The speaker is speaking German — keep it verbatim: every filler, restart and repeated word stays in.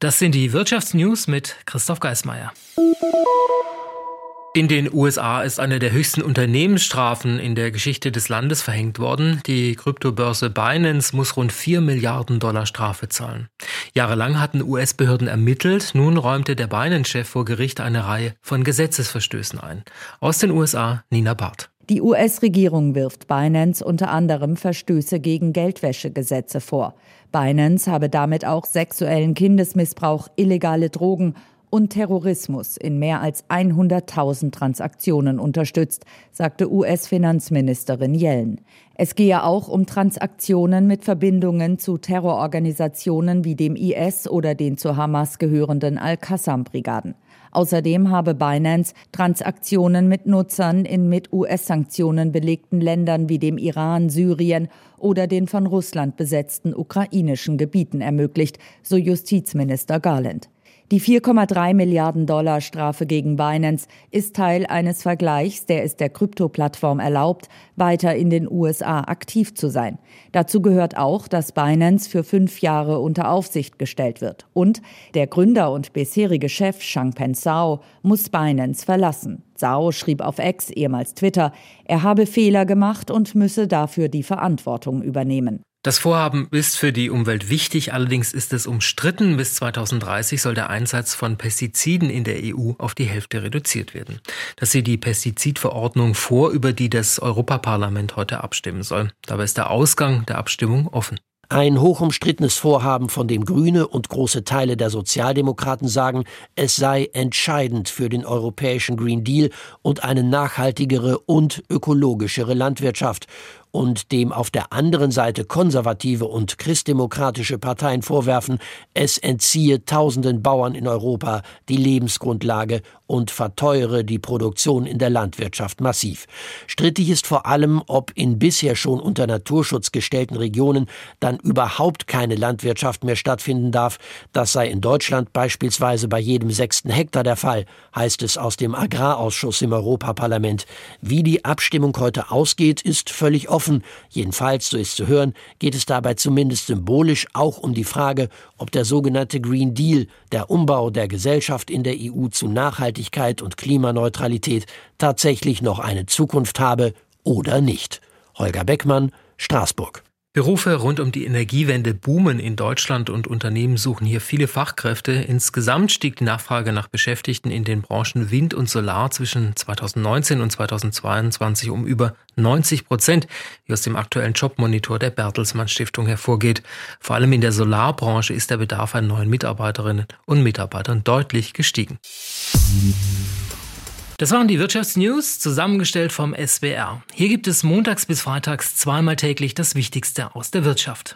Das sind die Wirtschaftsnews mit Christoph Geismeier. In den U S A ist eine der höchsten Unternehmensstrafen in der Geschichte des Landes verhängt worden. Die Kryptobörse Binance muss rund vier Milliarden Dollar Strafe zahlen. Jahrelang hatten U S-Behörden ermittelt. Nun räumte der Binance-Chef vor Gericht eine Reihe von Gesetzesverstößen ein. Aus den U S A, Nina Barth. Die U S-Regierung wirft Binance unter anderem Verstöße gegen Geldwäschegesetze vor. Binance habe damit auch sexuellen Kindesmissbrauch, illegale Drogen und Terrorismus in mehr als hunderttausend Transaktionen unterstützt, sagte U S-Finanzministerin Yellen. Es gehe auch um Transaktionen mit Verbindungen zu Terrororganisationen wie dem I S oder den zur Hamas gehörenden Al-Qassam-Brigaden. Außerdem habe Binance Transaktionen mit Nutzern in mit U S-Sanktionen belegten Ländern wie dem Iran, Syrien oder den von Russland besetzten ukrainischen Gebieten ermöglicht, so Justizminister Garland. Die vier Komma drei Milliarden Dollar Strafe gegen Binance ist Teil eines Vergleichs, der es der Krypto-Plattform erlaubt, weiter in den U S A aktiv zu sein. Dazu gehört auch, dass Binance für fünf Jahre unter Aufsicht gestellt wird. Und der Gründer und bisherige Chef Changpeng Zhao muss Binance verlassen. Zhao schrieb auf X, ehemals Twitter, er habe Fehler gemacht und müsse dafür die Verantwortung übernehmen. Das Vorhaben ist für die Umwelt wichtig, allerdings ist es umstritten. Bis zweitausenddreißig soll der Einsatz von Pestiziden in der E U auf die Hälfte reduziert werden. Das sieht die Pestizidverordnung vor, über die das Europaparlament heute abstimmen soll. Dabei ist der Ausgang der Abstimmung offen. Ein hochumstrittenes Vorhaben, von dem Grüne und große Teile der Sozialdemokraten sagen, es sei entscheidend für den europäischen Green Deal und eine nachhaltigere und ökologischere Landwirtschaft. Und dem auf der anderen Seite konservative und christdemokratische Parteien vorwerfen, es entziehe tausenden Bauern in Europa die Lebensgrundlage und verteuere die Produktion in der Landwirtschaft massiv. Strittig ist vor allem, ob in bisher schon unter Naturschutz gestellten Regionen dann überhaupt keine Landwirtschaft mehr stattfinden darf. Das sei in Deutschland beispielsweise bei jedem sechsten Hektar der Fall, heißt es aus dem Agrarausschuss im Europaparlament. Wie die Abstimmung heute ausgeht, ist völlig offen. Jedenfalls, so ist zu hören, geht es dabei zumindest symbolisch auch um die Frage, ob der sogenannte Green Deal, der Umbau der Gesellschaft in der E U zu Nachhaltigkeit und Klimaneutralität, tatsächlich noch eine Zukunft habe oder nicht. Holger Beckmann, Straßburg. Berufe rund um die Energiewende boomen in Deutschland und Unternehmen suchen hier viele Fachkräfte. Insgesamt stieg die Nachfrage nach Beschäftigten in den Branchen Wind und Solar zwischen zweitausendneunzehn und zweitausendzweiundzwanzig um über neunzig Prozent, wie aus dem aktuellen Jobmonitor der Bertelsmann Stiftung hervorgeht. Vor allem in der Solarbranche ist der Bedarf an neuen Mitarbeiterinnen und Mitarbeitern deutlich gestiegen. Das waren die Wirtschaftsnews, zusammengestellt vom S W R. Hier gibt es montags bis freitags zweimal täglich das Wichtigste aus der Wirtschaft.